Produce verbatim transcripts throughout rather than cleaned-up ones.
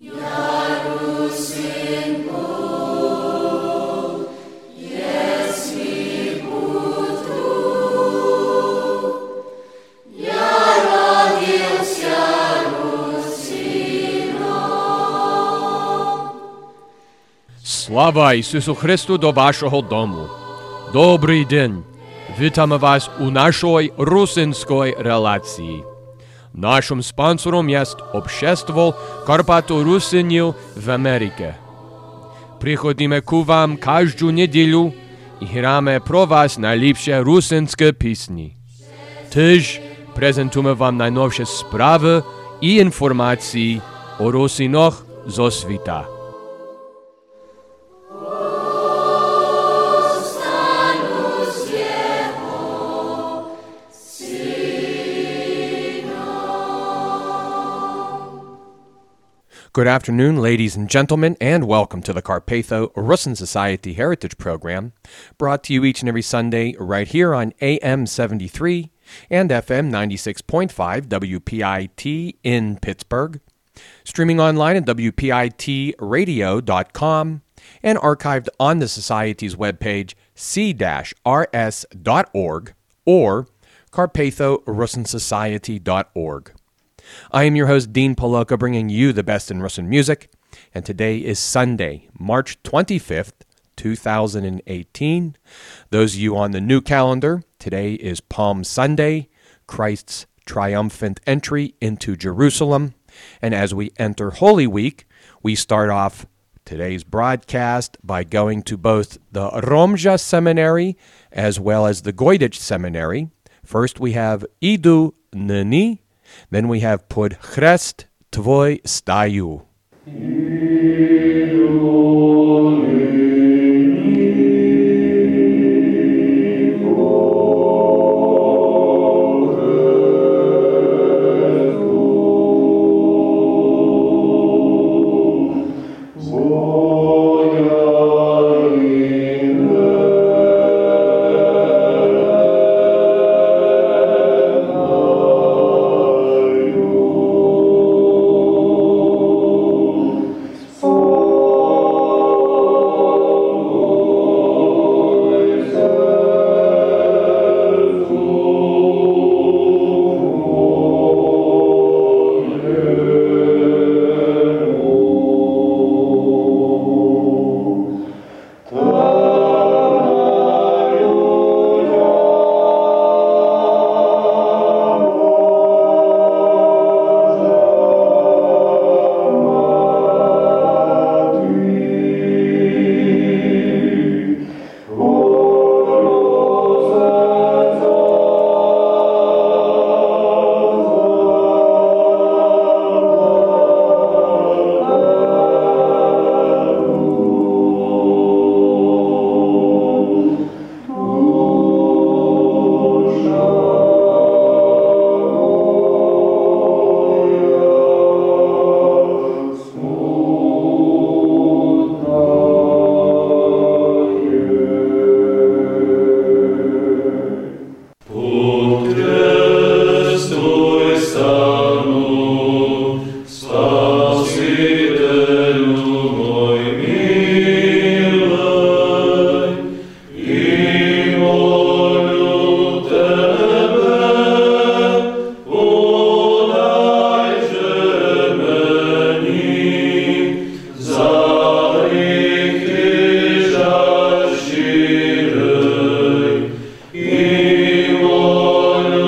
Слава Ісусу Христу до вашого дому. Добрий день. Вітаємо вас у нашій русинській релації. Нашим спонсором є Общество Карпато-Русинів в Америці. Приходимо к вам кожну неділю і граємо про вас найліпші русинські пісні. Теж презентуємо вам найновіші справи і інформації о русинах зо світа. Good afternoon, ladies and gentlemen, and welcome to the Carpatho-Russin Society Heritage Program, brought to you each and every Sunday right here on A M seventy-three and F M ninety-six point five W P I T in Pittsburgh, streaming online at W P I T radio dot com, and archived on the Society's webpage c dash r s dot org or carpatho russin society dot org. I am your host, Dean Poloka, bringing you the best in Russian music, and today is Sunday, March twenty-fifth, two thousand eighteen. Those of you on the new calendar, today is Palm Sunday, Christ's triumphant entry into Jerusalem, and as we enter Holy Week, we start off today's broadcast by going to both the Romja Seminary as well as the Goydich Seminary. First we have Idu Nini. Then we have Pod Chrest Tvoj Staju.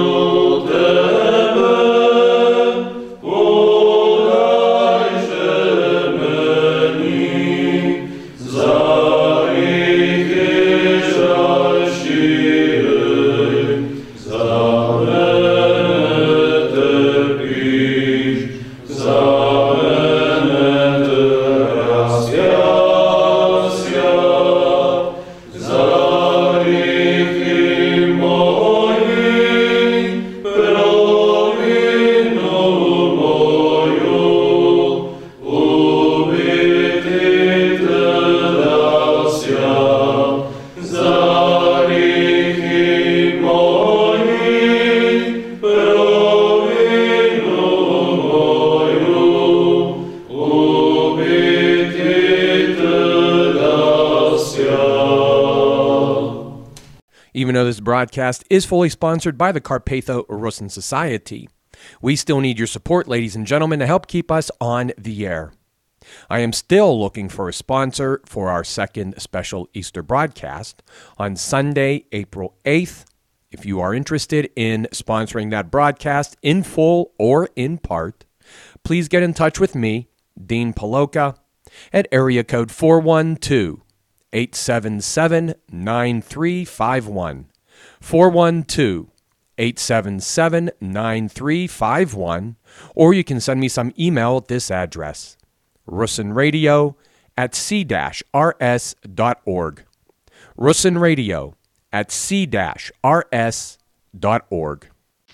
Tebe, podajże Even though this broadcast is fully sponsored by the Carpatho-Russin Society, we still need your support, ladies and gentlemen, to help keep us on the air. I am still looking for a sponsor for our second special Easter broadcast on Sunday, April eighth. If you are interested in sponsoring that broadcast in full or in part, please get in touch with me, Dean Paloka, at area code four one two, eight seven seven, nine three five one. four one two, eight seven seven, nine three five one, or you can send me some email at this address, russinradio at c dash r s dot org. russinradio at c dash r s dot org.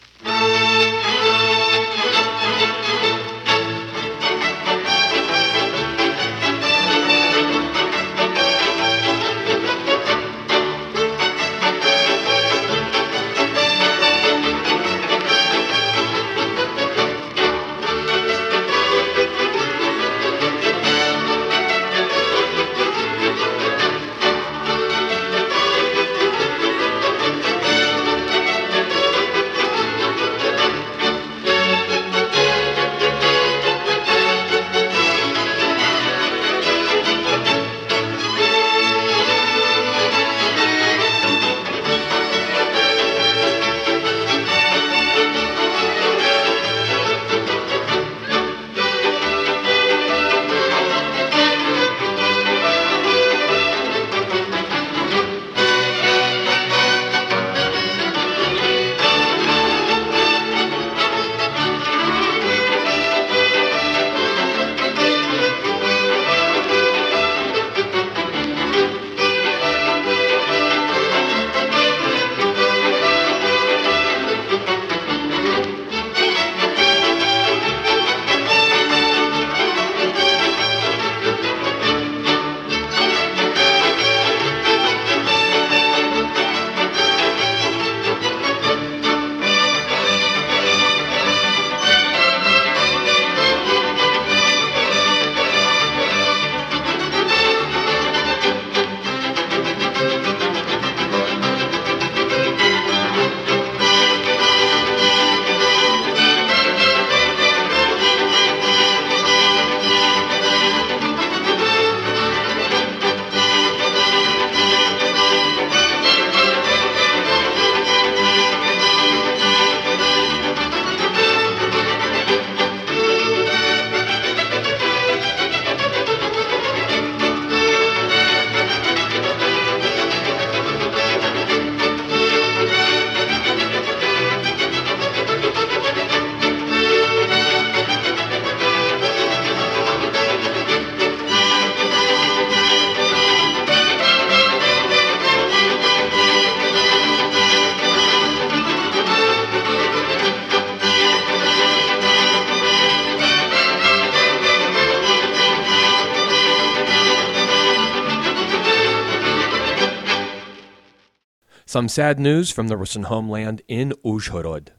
Some sad news from the Russian homeland in Uzhhorod.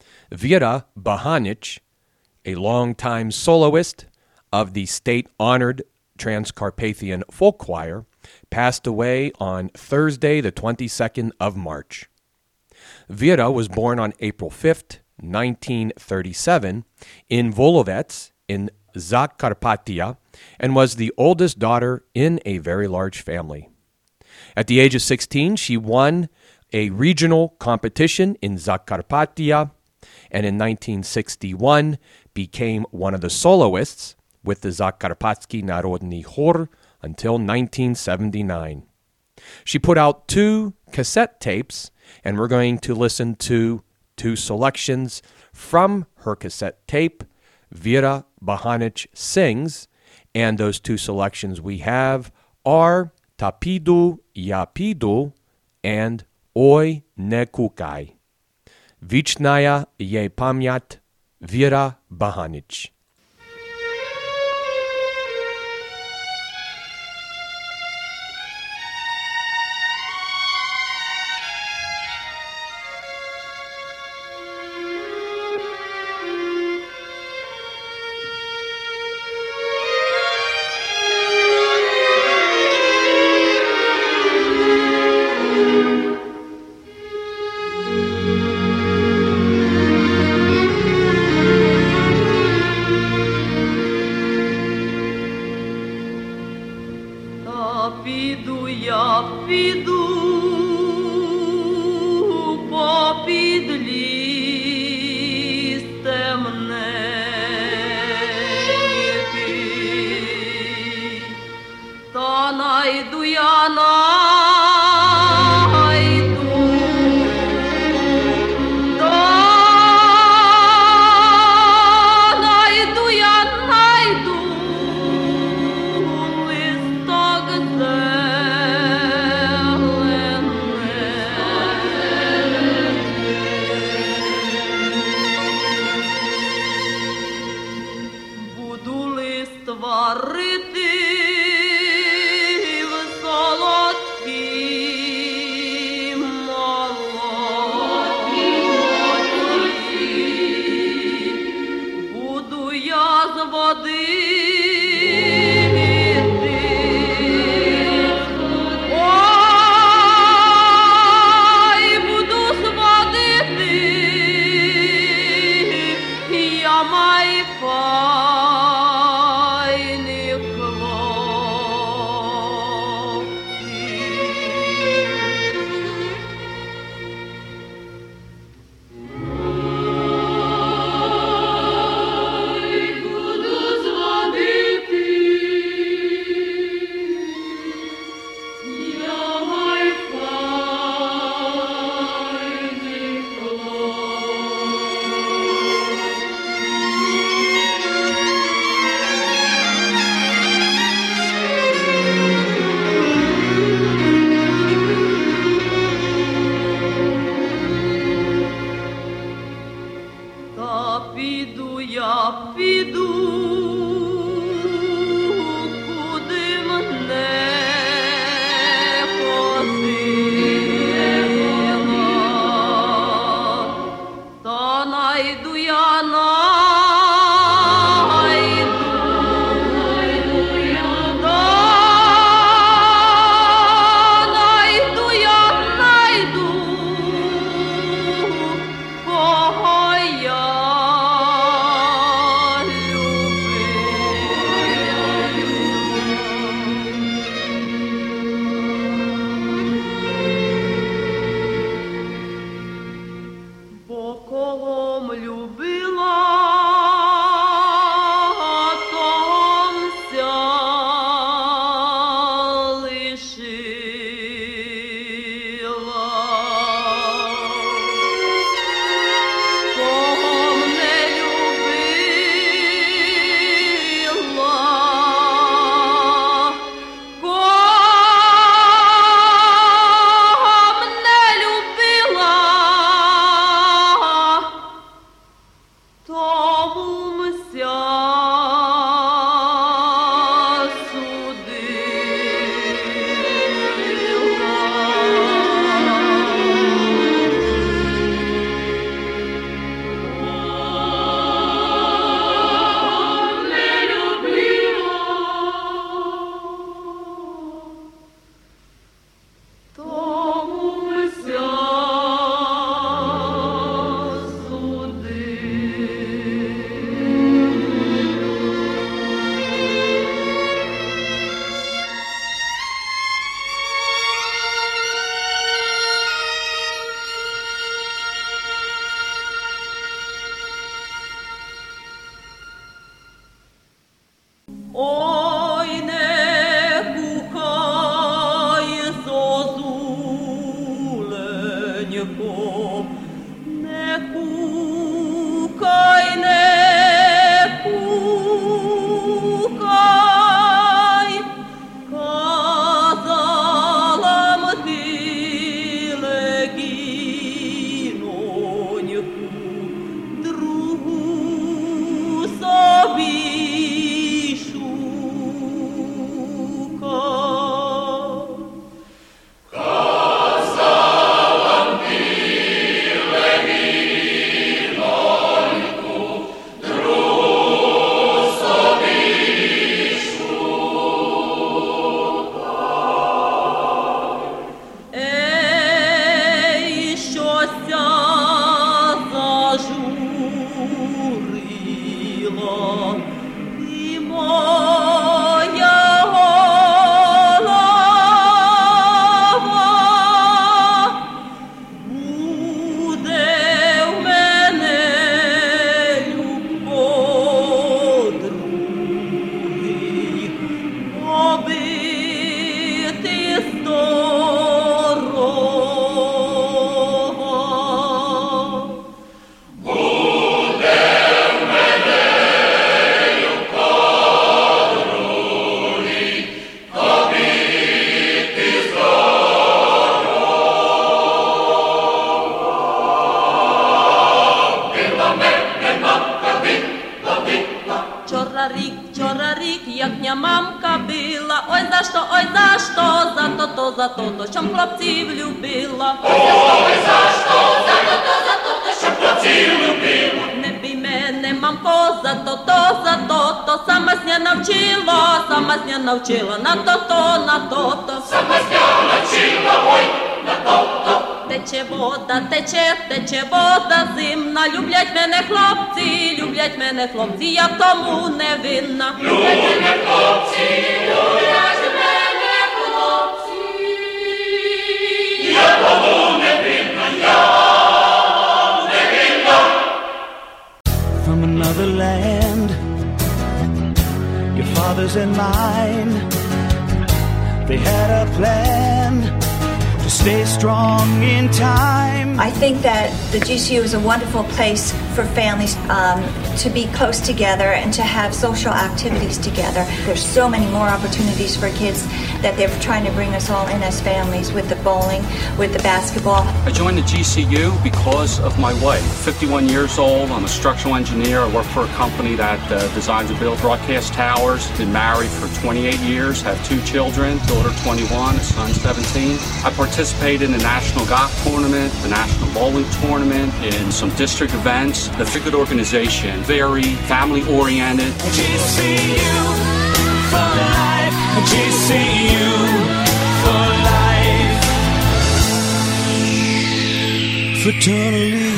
Vera Bahanich, a longtime soloist of the state-honored Transcarpathian Folk Choir, passed away on Thursday, the twenty-second of March. Vera was born on April fifth, nineteen thirty-seven, in Volovets in Zakarpattia, and was the oldest daughter in a very large family. At the age of sixteen, she won a regional competition in Zakarpattia, and in nineteen sixty-one became one of the soloists with the Zakarpatsky Narodny Khor until nineteen seventy-nine. She put out two cassette tapes, and we're going to listen to two selections from her cassette tape, Vera Bahanich Sings, and those two selections we have are Tapidu Yapidu and Oi Ne Kukaj. Vichnaya Ye Pamyat, Vera Bahanich. піду попід ліс темненький, та найду я найду, та найду я найду листок зелений. Буду лист варити в солодкій молоці. Буду я з води пити, ой, буду з води пити, я маю файних хлопців. Буду з води пити, я маю файних Та піду я, піду, куди мене ходила, та найду я найду, та найду я найду, кого я бо кого любила, том ся лишила. Кого не любила, кого не любила, тому мся ой, не кукай, зозуленько, не кукай, не кукай, казала мтиле гіноньку, другу собі шукай. як мене мамка била. Ой, за що, ой, за що, за то, то, за то, то, що хлопців любила. Ой, за що, ой, за що, за то, то, за то, то, що хлопців любила. Не бій мене, мамко, за то, то, за то, то, сама сня навчила, сама сня навчила, на то, то, на то, то. Сама сня навчила, ой, на то, то. Тече вода, тече, тече вода зимна, люблять мене хлопці, люблять мене хлопці, я тому не винна. Люблять мене хлопці, люблять мене хлопці, я тому не винна, я не винна. From another land, your father's and mine, they had a plan to stay strong in time. I think that the G C U is a wonderful place for families um, to be close together and to have social activities together. There's so many more opportunities for kids that they're trying to bring us all in as families with the bowling, with the basketball. I joined the G C U because of my wife. fifty-one years old, I'm a structural engineer. I work for a company that uh, designs and builds broadcast towers. Been married for twenty-eight years, have two children, daughter twenty-one, a son seventeen. I participated in the National Golf Tournament, the National Bowling Tournament, in some district events. The Figured organization, very family-oriented. G C U for life, G C U for life, fraternally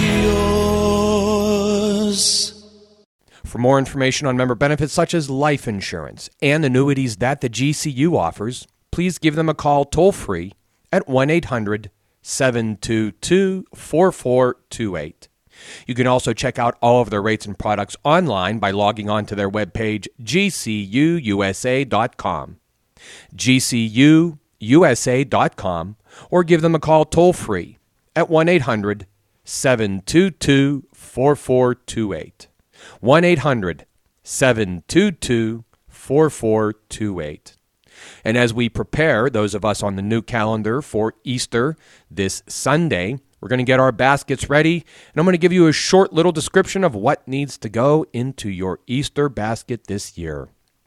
yours. For more information on member benefits such as life insurance and annuities that the G C U offers, please give them a call toll-free at one eight hundred seven two two four four two eight. You can also check out all of their rates and products online by logging on to their webpage, G C U U S A dot com, G C U U S A dot com, or give them a call toll-free at one eight hundred seven two two four four two eight, one eight hundred seven two two four four two eight. And as we prepare, those of us on the new calendar for Easter this Sunday, we're going to get our baskets ready, and I'm going to give you a short little description of what needs to go into your Easter basket this year.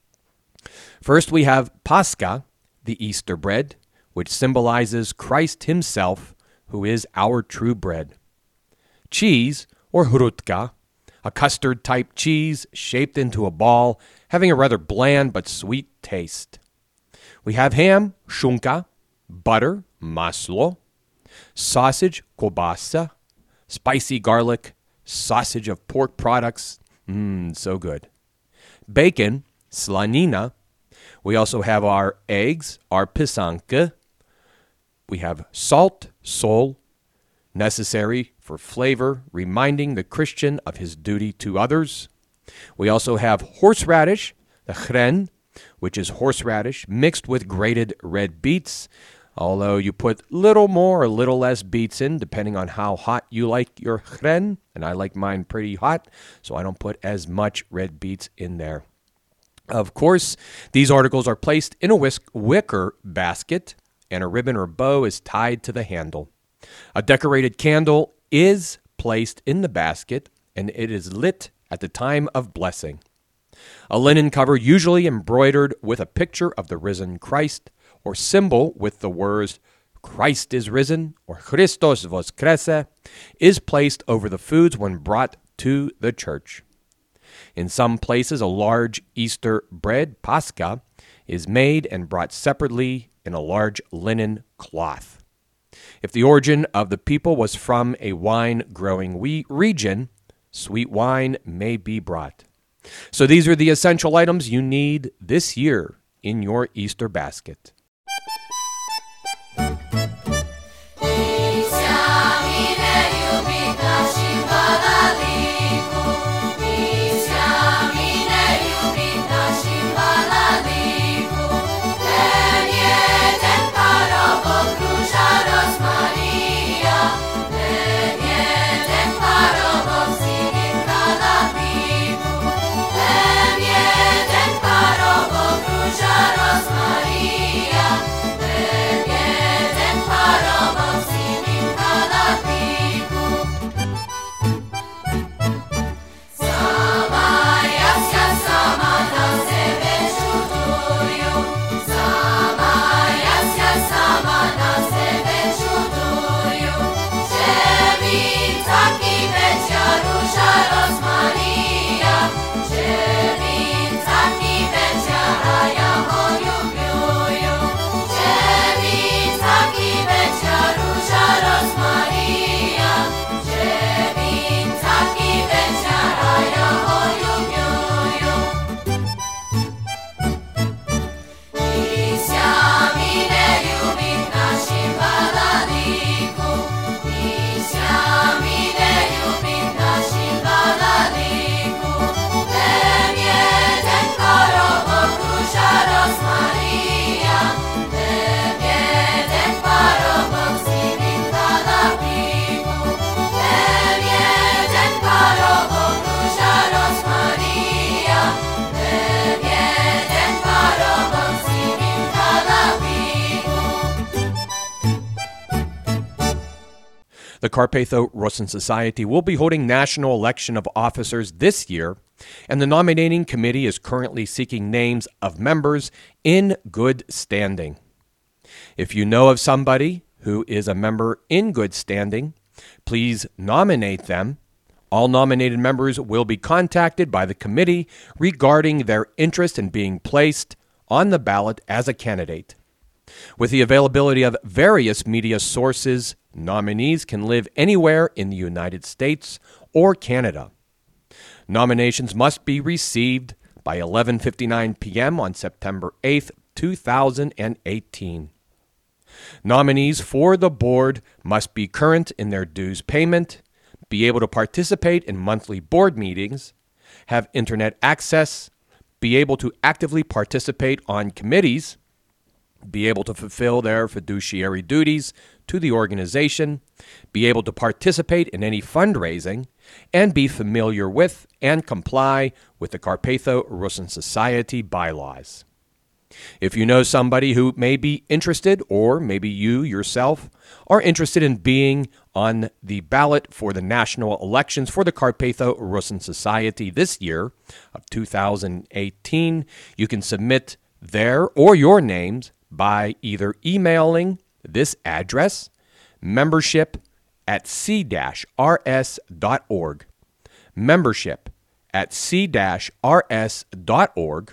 First, we have Pascha, the Easter bread, which symbolizes Christ himself, who is our true bread. Cheese, or hrutka, a custard-type cheese shaped into a ball, having a rather bland but sweet taste. We have ham, shunka, butter, maslo, sausage, kobasa, spicy garlic, sausage of pork products, mmm, so good. Bacon, slanina. We also have our eggs, our pisanke. We have salt, sol, necessary for flavor, reminding the Christian of his duty to others. We also have horseradish, the chren, which is horseradish mixed with grated red beets, although you put little more or little less beets in, depending on how hot you like your chren, and I like mine pretty hot, so I don't put as much red beets in there. Of course, these articles are placed in a whisk- wicker basket, and a ribbon or bow is tied to the handle. A decorated candle is placed in the basket, and it is lit at the time of blessing. A linen cover, usually embroidered with a picture of the risen Christ, or symbol with the words Christ is risen, or Christos voskrese, is placed over the foods when brought to the church. In some places, a large Easter bread, Pascha, is made and brought separately in a large linen cloth. If the origin of the people was from a wine-growing we- region, sweet wine may be brought. So these are the essential items you need this year in your Easter basket. Maria. The Carpatho-Russin Society will be holding national election of officers this year, and the nominating committee is currently seeking names of members in good standing. If you know of somebody who is a member in good standing, please nominate them. All nominated members will be contacted by the committee regarding their interest in being placed on the ballot as a candidate. With the availability of various media sources, nominees can live anywhere in the United States or Canada. Nominations must be received by eleven fifty-nine p.m. on September eighth, two thousand eighteen. Nominees for the board must be current in their dues payment, be able to participate in monthly board meetings, have internet access, be able to actively participate on committees, be able to fulfill their fiduciary duties to the organization, be able to participate in any fundraising, and be familiar with and comply with the Carpatho-Russin Society bylaws. If you know somebody who may be interested, or maybe you yourself are interested in being on the ballot for the national elections for the Carpatho-Russin Society this year of two thousand eighteen, you can submit their or your names by either emailing this address, membership at c dash r s dot org, membership at c dash r s dot org,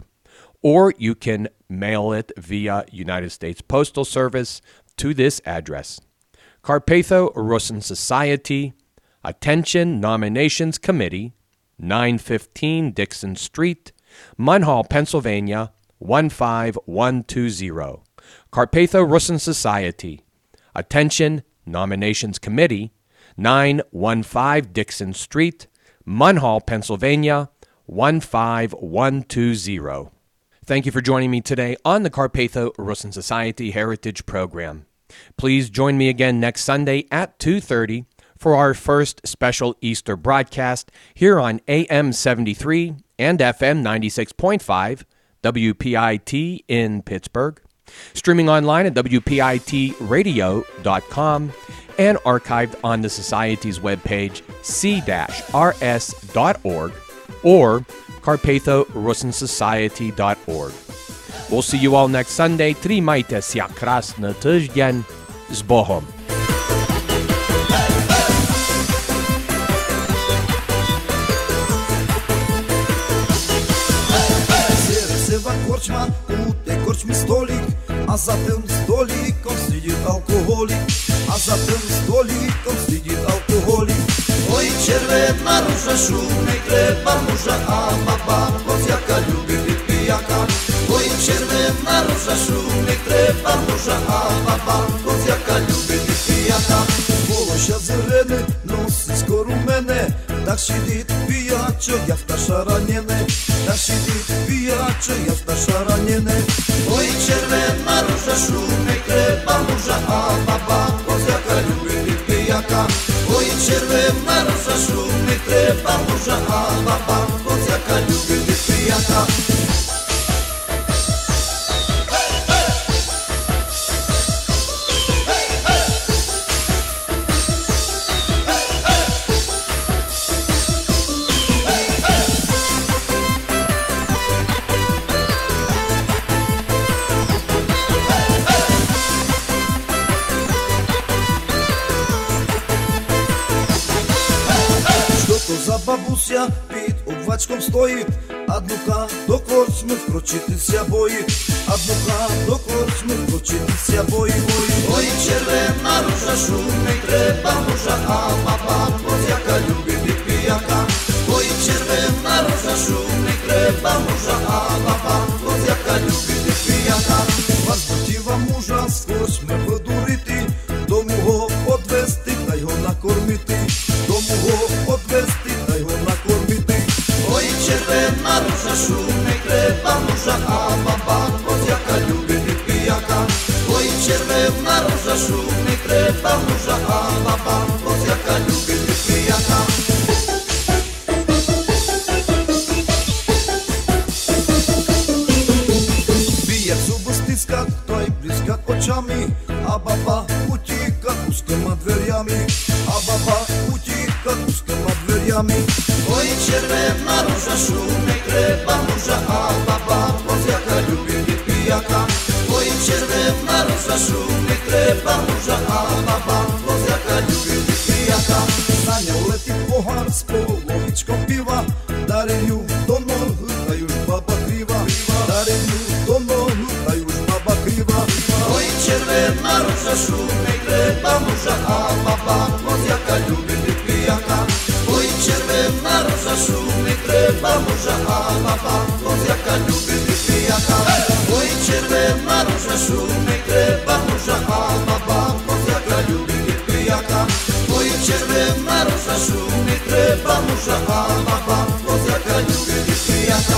or you can mail it via United States Postal Service to this address. Carpatho-Russin Society, Attention Nominations Committee, nine fifteen Dixon Street, Munhall, Pennsylvania, one five one two zero. Carpatho-Russin Society, Attention Nominations Committee, nine fifteen Dixon Street, Munhall, Pennsylvania, one five one two zero. Thank you for joining me today on the Carpatho-Russin Society Heritage Program. Please join me again next Sunday at two thirty for our first special Easter broadcast here on A M seventy-three and F M ninety-six point five, W P I T in Pittsburgh, streaming online at W P I T radio dot com, and archived on the Society's webpage, c dash r s dot org, or carpatho russin society dot org. We'll see you all next Sunday. Trimajte se krasny tydzień. Z Bohom. Korčma, u tej korčmi stolik, a za tym stolikom sidi alkoholik, a za tym stolikom sidi alkoholik. Oj, červena ruža, šumnej treba muža, a baba kozjaka ljubi bit pijaka. Oj, červena ruža, šumnej treba muža, a baba kozjaka ljubi bit pijaka. Волосся зелене носить скоро мене, так сидить пиячо, я вташа ранене, так сидить пиячо, я вташа ранене. Ой, червена ружа, шумnej треба мужа, а баба козяка любить від пияка. Ой, червена ружа, шумnej треба мужа, а баба козяка любить від пияка. За бабуся під обвачком стоїть, а днука до корчми вкрочитися боїть, а днука до корчми вкрочитися боїть. Ой, червена ружа, шумnej треба мужа, а баба козяка любить від пияка. Ой, червена ружа, шумnej треба мужа, а баба козяка любить від пияка. Вас хотіла мужа з корчми видурити, до мого одвести та його накормити, до мого одвести та його накормити. Ой, червена ружа, шумnej треба мужа, а баба козяка любить від пияка. Ой, червена ружа, шумnej треба мужа, а баба козяка любить від пияка. Пияк зуби стискать, той блискать очами, а баба утікать узкими дверями, а baba ucieka tuska nad dverjami. Oj, červena ruža, šume treba muža, a baba pozjaka ljubi bit pijaka. Oj, červena ruža, šume treba muža, a baba pozjaka ljubi bit pijaka. Na njoj leti pohar s polovičkom piva, darenju dono da już baba kriva, darenju dono da już baba kriva. Oj, červena ruža, šume treba muža, a baba pozjaka ljubi bit pijaka. Oj, červena ruža, šume treba muža, a baba pozjaka ljubi bit pijaka. Oj, červena ruža, šume treba muža, a baba pozjaka ljubi bit pijaka. Oj, červena ruža, šume treba muža, a baba pozjaka ljubi bit pijaka.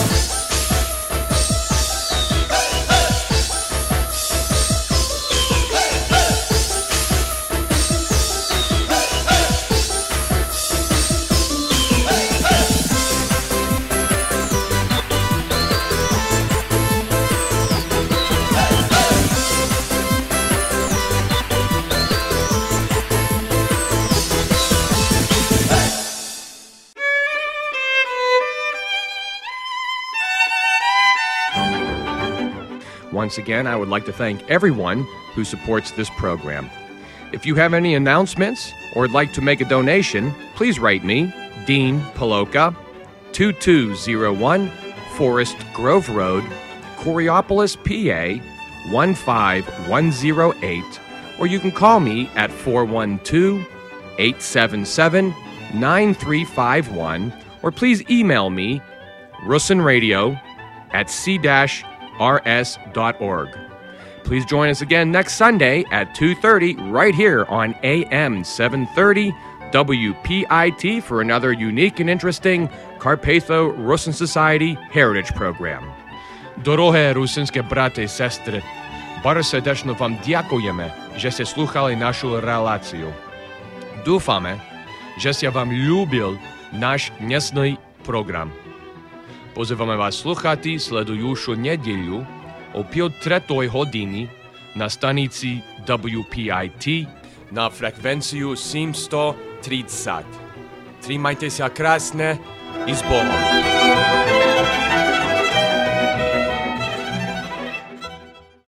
Once again, I would like to thank everyone who supports this program. If you have any announcements or would like to make a donation, please write me, Dean Paloka, two two zero one Forest Grove Road, Coriopolis, P A, one five one zero eight, or you can call me at four one two, eight seven seven, nine three five one, or please email me, russinradio at c dash r s dot org. Please join us again next Sunday at two thirty right here on A M seven thirty W P I T for another unique and interesting Carpatho-Rusyn Society Heritage Program. Дороге русинські брати і сестри, bardzo serdecznie wam dziękujemy, żeście słuchali naszą relację. Dúfame, żeście wam lubil nasz dnesny program. Pozývame vás sluchati sledujúšu nedeľu o pol tretej hodiny na stanici W P I T na frekvenciu sedemsto tridsať. Trimajte sa krásne i s Bohom.